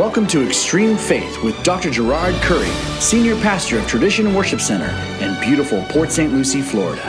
Welcome to Extreme Faith with Dr. Gerard Curry, Senior Pastor of Tradition Worship Center in beautiful Port St. Lucie, Florida.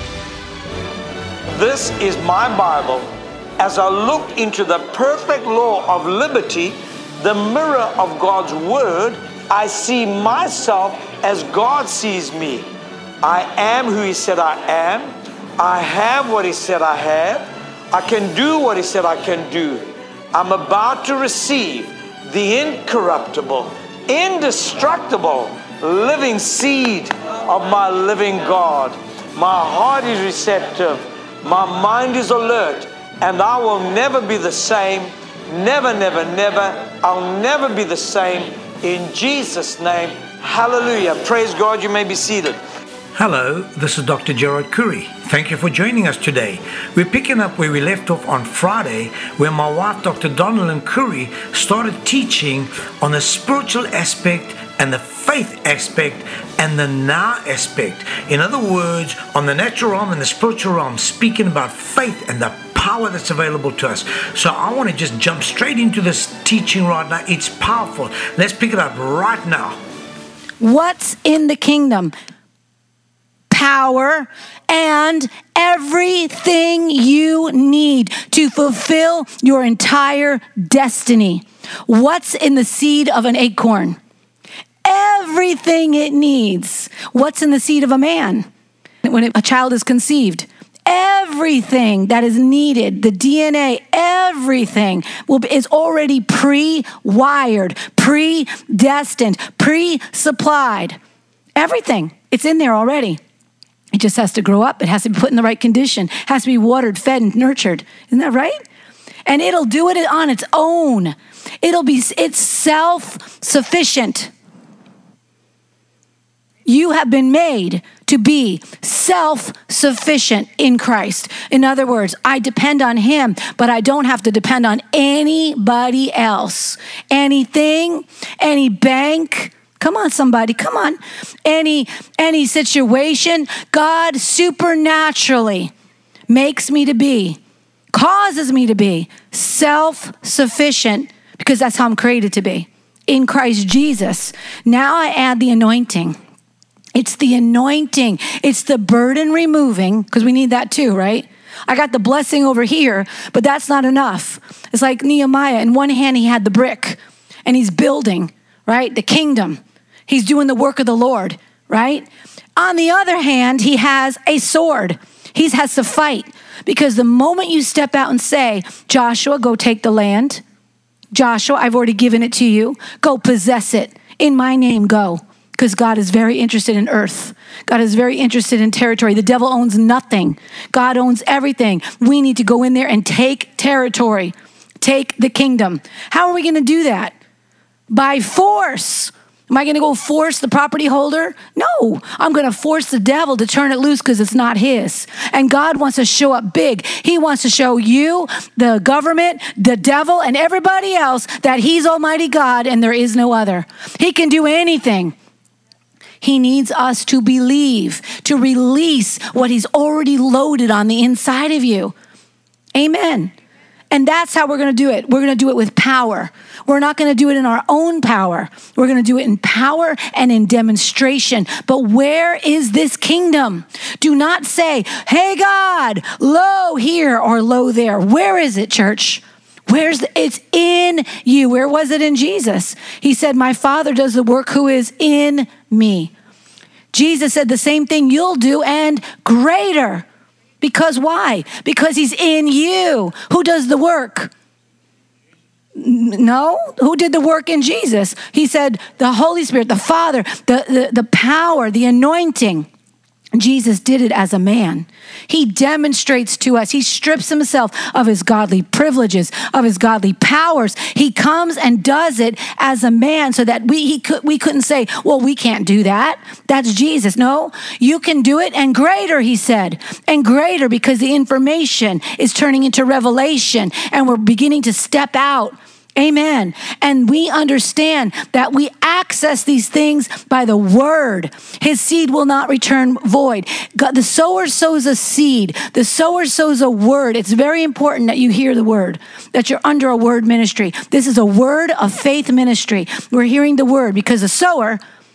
This is my Bible. As I look into the perfect law of liberty, the mirror of God's Word, I see myself as God sees me. I am who He said I am. I have what He said I have. I can do what He said I can do. I'm about to receive the incorruptible, indestructible, living seed of my living God. My heart is receptive. My mind is alert. And I will never be the same. Never, never, never. I'll never be the same. In Jesus' name, hallelujah. Praise God. You may be seated. Hello, this is Dr. Gerard Curry. Thank you for joining us today. We're picking up where we left off on Friday, where my wife, Dr. Donalyn Curry, started teaching on the spiritual aspect and the faith aspect and the now aspect. In other words, on the natural realm and the spiritual realm, speaking about faith and the power that's available to us. So I want to just jump straight into this teaching right now. It's powerful. Let's pick it up right now. What's in the kingdom? Power and everything you need to fulfill your entire destiny. What's in the seed of an acorn? Everything it needs. What's in the seed of a man? When a child is conceived, everything that is needed, the DNA, everything is already pre-wired, predestined, pre-supplied. Everything. It's in there already. It just has to grow up. It has to be put in the right condition. It has to be watered, fed, and nurtured. Isn't that right? And it'll do it on its own. It's self-sufficient. You have been made to be self-sufficient in Christ. In other words, I depend on Him, but I don't have to depend on anybody else. Anything, any bank. Come on, somebody, come on. Any situation, God supernaturally makes me to be, causes me to be self-sufficient because that's how I'm created to be in Christ Jesus. Now I add the anointing. It's the anointing. It's the burden removing, because we need that too, right? I got the blessing over here, but that's not enough. It's like Nehemiah. In one hand, he had the brick and he's building, right? The kingdom. He's doing the work of the Lord, right? On the other hand, he has a sword. He has to fight because the moment you step out and say, Joshua, go take the land. Joshua, I've already given it to you. Go possess it. In my name, go. Because God is very interested in earth. God is very interested in territory. The devil owns nothing. God owns everything. We need to go in there and take territory. Take the kingdom. How are we going to do that? By force. Am I going to go force the property holder? No, I'm going to force the devil to turn it loose because it's not his. And God wants to show up big. He wants to show you, the government, the devil, and everybody else that He's Almighty God and there is no other. He can do anything. He needs us to believe, to release what He's already loaded on the inside of you. Amen. And that's how we're going to do it. We're going to do it with power. We're not going to do it in our own power. We're going to do it in power and in demonstration. But where is this kingdom? Do not say, hey, God, low here or low there. Where is it, church? It's in you. Where was it in Jesus? He said, my Father does the work who is in me. Jesus said the same thing you'll do and greater. Because why? Because He's in you. Who does the work? No. Who did the work in Jesus? He said the Holy Spirit, the Father, the power, the anointing. Jesus did it as a man. He demonstrates to us. He strips Himself of His godly privileges, of His godly powers. He comes and does it as a man so that we couldn't say, well, we can't do that. That's Jesus. No, you can do it and greater, He said. And greater because the information is turning into revelation and we're beginning to step out Amen. And we understand that we access these things by the word. His seed will not return void. God, the sower sows a seed. The sower sows a word. It's very important that you hear the word, that you're under a word ministry. This is a word of faith ministry. We're hearing the word because the sower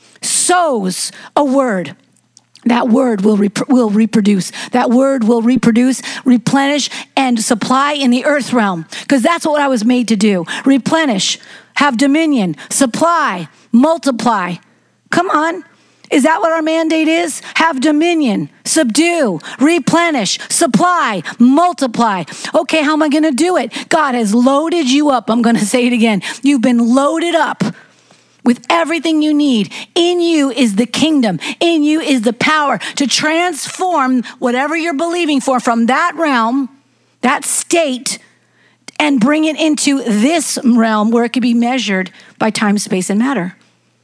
sows a word. That word will reproduce. That word will reproduce, replenish, and supply in the earth realm. Because that's what I was made to do. Replenish, have dominion, supply, multiply. Come on. Is that what our mandate is? Have dominion, subdue, replenish, supply, multiply. Okay, how am I going to do it? God has loaded you up. I'm going to say it again. You've been loaded up with everything you need. In you is the kingdom. In you is the power to transform whatever you're believing for from that realm, that state, and bring it into this realm where it can be measured by time, space, and matter.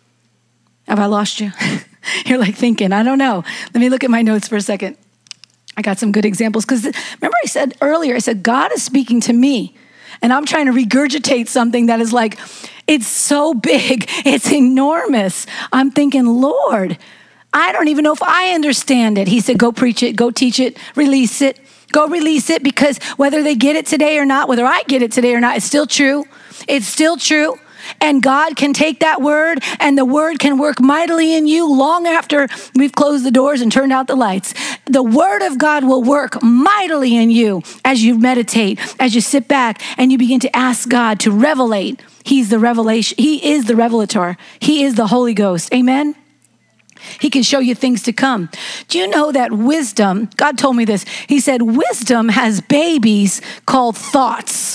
Have I lost you? You're like thinking, I don't know. Let me look at my notes for a second. I got some good examples because remember I said earlier, God is speaking to me. And I'm trying to regurgitate something that is like, it's so big, it's enormous. I'm thinking, Lord, I don't even know if I understand it. He said, go preach it, go teach it, release it. Go release it because whether they get it today or not, whether I get it today or not, it's still true. It's still true. And God can take that word and the word can work mightily in you long after we've closed the doors and turned out the lights. The word of God will work mightily in you as you meditate, as you sit back and you begin to ask God to revelate. He's the revelation. He is the revelator. He is the Holy Ghost. Amen. He can show you things to come. Do you know that wisdom, God told me this. He said, wisdom has babies called thoughts.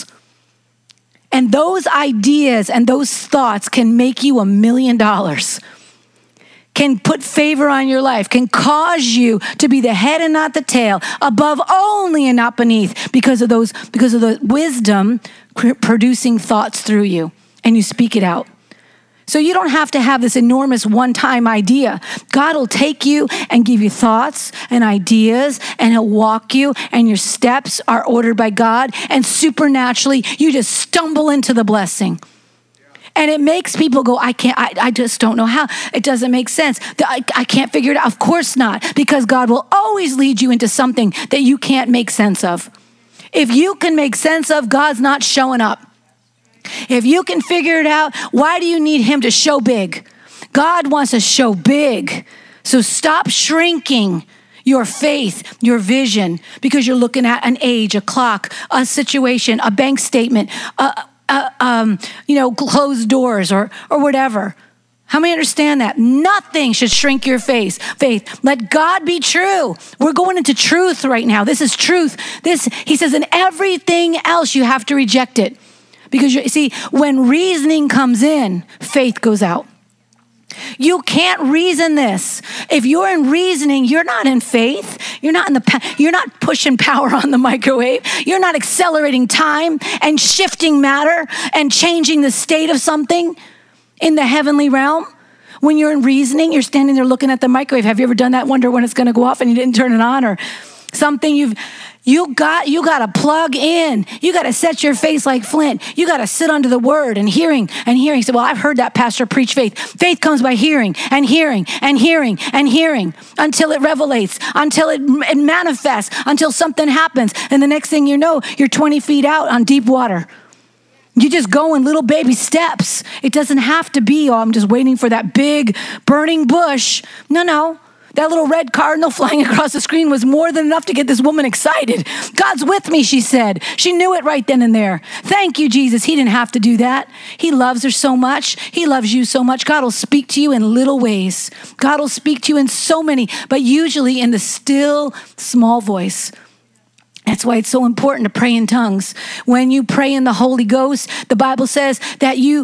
And those ideas and those thoughts can make you $1 million, can put favor on your life, can cause you to be the head and not the tail, above only and not beneath, because of the wisdom producing thoughts through you, and you speak it out. So you don't have to have this enormous one-time idea. God will take you and give you thoughts and ideas, and he'll walk you, and your steps are ordered by God, and supernaturally you just stumble into the blessing. And it makes people go, I just don't know how. It doesn't make sense. I can't figure it out. Of course not, because God will always lead you into something that you can't make sense of. If you can make sense of, God's not showing up. If you can figure it out, why do you need him to show big? God wants to show big. So stop shrinking your faith, your vision, because you're looking at an age, a clock, a situation, a bank statement, closed doors or whatever. How many understand that? Nothing should shrink your faith. Let God be true. We're going into truth right now. This is truth. He says, in everything else, you have to reject it. Because you see, when reasoning comes in, faith goes out. You can't reason this. If you're in reasoning, you're not in faith. You're not pushing power on the microwave. You're not accelerating time and shifting matter and changing the state of something in the heavenly realm. When you're in reasoning, you're standing there looking at the microwave. Have you ever done that? Wonder when it's going to go off and you didn't turn it on, or something you got to plug in. You got to set your face like flint. You got to sit under the word and hearing. So, well, I've heard that pastor preach faith. Faith comes by hearing and hearing and hearing and hearing until it revelates, until it manifests, until something happens. And the next thing you know, you're 20 feet out on deep water. You just go in little baby steps. It doesn't have to be, I'm just waiting for that big burning bush. No. That little red cardinal flying across the screen was more than enough to get this woman excited. God's with me, she said. She knew it right then and there. Thank you, Jesus. He didn't have to do that. He loves her so much. He loves you so much. God will speak to you in little ways. God will speak to you in so many, but usually in the still, small voice. That's why it's so important to pray in tongues. When you pray in the Holy Ghost, the Bible says that you're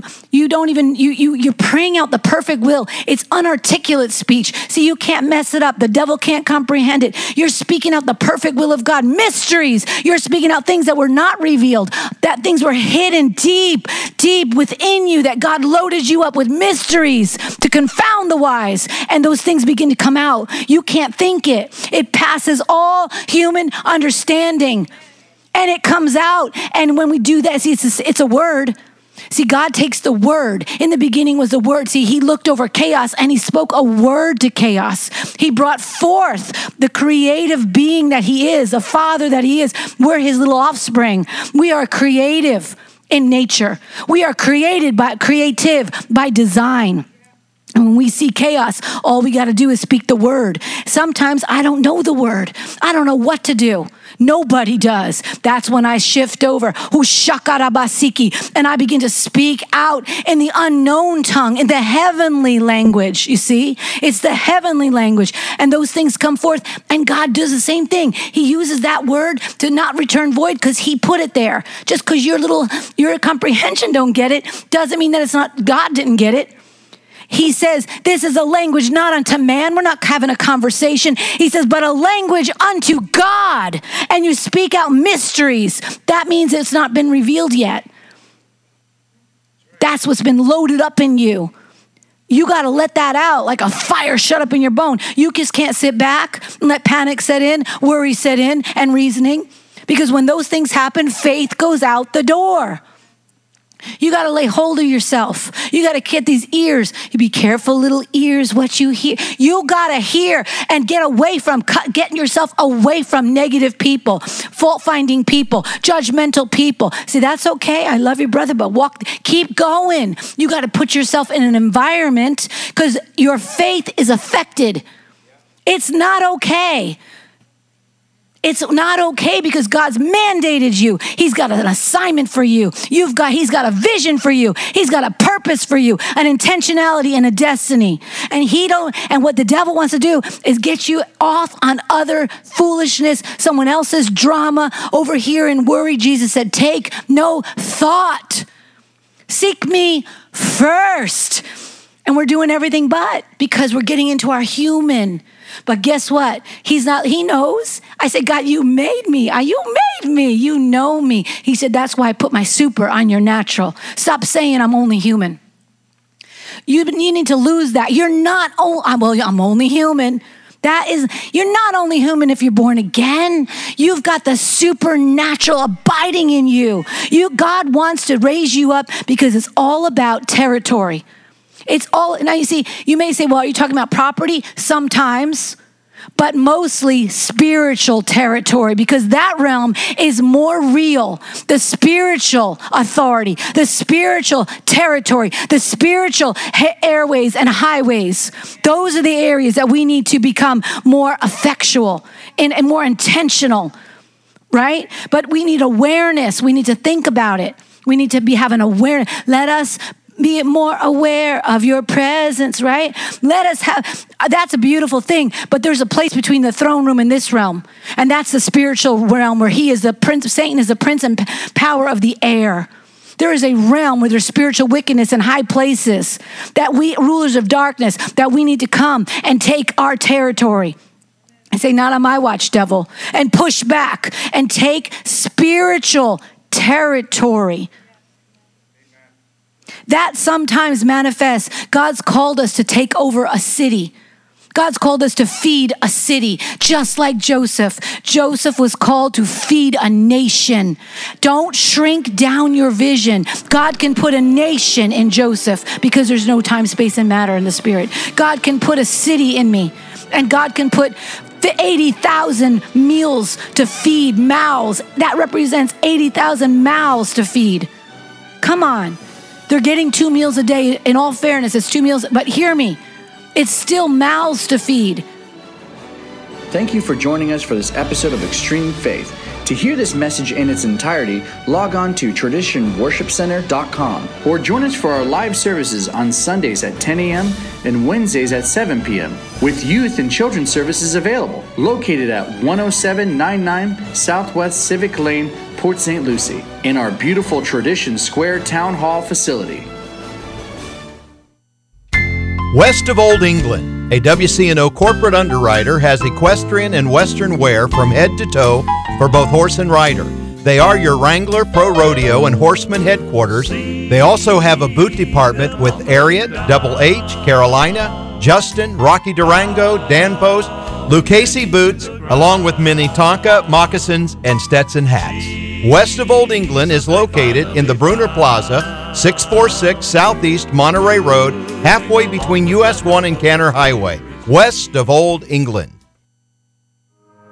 praying out the perfect will. It's unarticulate speech. See, you can't mess it up. The devil can't comprehend it. You're speaking out the perfect will of God. Mysteries. You're speaking out things that were not revealed, that things were hidden deep within you, that God loaded you up with mysteries to confound the wise. And those things begin to come out. You can't think it. It passes all human understanding. And it comes out. And when we do that, see, it's a word. See, God takes the word. In the beginning was the word. See, he looked over chaos and he spoke a word to chaos. He brought forth the creative being that he is, a father that he is. We're his little offspring. We are creative in nature. We are creative by design. And when we see chaos, all we got to do is speak the word. Sometimes I don't know the word. I don't know what to do. Nobody does. That's when I shift over, Hushakarabasiki, and I begin to speak out in the unknown tongue, in the heavenly language, you see? It's the heavenly language. And those things come forth, and God does the same thing. He uses that word to not return void because he put it there. Just because your comprehension don't get it, doesn't mean that it's not, God didn't get it. He says, this is a language not unto man. We're not having a conversation. He says, but a language unto God. And you speak out mysteries. That means it's not been revealed yet. That's what's been loaded up in you. You got to let that out like a fire shut up in your bone. You just can't sit back and let panic set in, worry set in, and reasoning. Because when those things happen, faith goes out the door. You got to lay hold of yourself. You got to get these ears. You be careful, little ears, what you hear. You got to hear and get away from, getting yourself away from negative people, fault-finding people, judgmental people. See, that's okay. I love you, brother, but keep going. You got to put yourself in an environment because your faith is affected. It's not okay. It's not okay because God's mandated you. He's got an assignment for you. He's got a vision for you. He's got a purpose for you, an intentionality and a destiny. And what the devil wants to do is get you off on other foolishness, someone else's drama over here and worry. Jesus said, take no thought. Seek me first. And we're doing everything but because we're getting into our human. But guess what? He knows. I said, God, you made me. You made me. You know me. He said, that's why I put my super on your natural. Stop saying I'm only human. You need to lose that. You're not, I'm only human. You're not only human if you're born again. You've got the supernatural abiding in you. God wants to raise you up because it's all about territory. It's all, now you see, you may say, well, are you talking about property? Sometimes, but mostly spiritual territory because that realm is more real. The spiritual authority, the spiritual territory, the spiritual airways and highways. Those are the areas that we need to become more effectual and more intentional, right? But we need awareness. We need to think about it. We need to have an awareness. Let us be more aware of your presence, right? That's a beautiful thing. But there's a place between the throne room and this realm. And that's the spiritual realm where Satan is the prince and power of the air. There is a realm where there's spiritual wickedness in high places that rulers of darkness, that we need to come and take our territory. And say, not on my watch, devil. And push back and take spiritual territory. That sometimes manifests. God's called us to take over a city. God's called us to feed a city, just like Joseph. Joseph was called to feed a nation. Don't shrink down your vision. God can put a nation in Joseph because there's no time, space, and matter in the spirit. God can put a city in me, and God can put 80,000 meals to feed, mouths. That represents 80,000 mouths to feed. Come on. They're getting 2 meals a day. In all fairness, it's 2 meals. But hear me, it's still mouths to feed. Thank you for joining us for this episode of Extreme Faith. To hear this message in its entirety, log on to traditionworshipcenter.com or join us for our live services on Sundays at 10 a.m. and Wednesdays at 7 p.m. with youth and children's services available. Located at 10799 Southwest Civic Lane, Port St. Lucie, in our beautiful Tradition Square Town Hall facility. West of Old England, a WCNO corporate underwriter has equestrian and western wear from head to toe for both horse and rider. They are your Wrangler Pro Rodeo and Horseman headquarters. They also have a boot department with Ariat, Double H, Carolina, Justin, Rocky Durango, Danpost, Lucchese boots, along with Minnetonka, moccasins, and Stetson hats. West of Old England is located in the Bruner Plaza, 646 Southeast Monterey Road, halfway between US 1 and Canner Highway, west of Old England.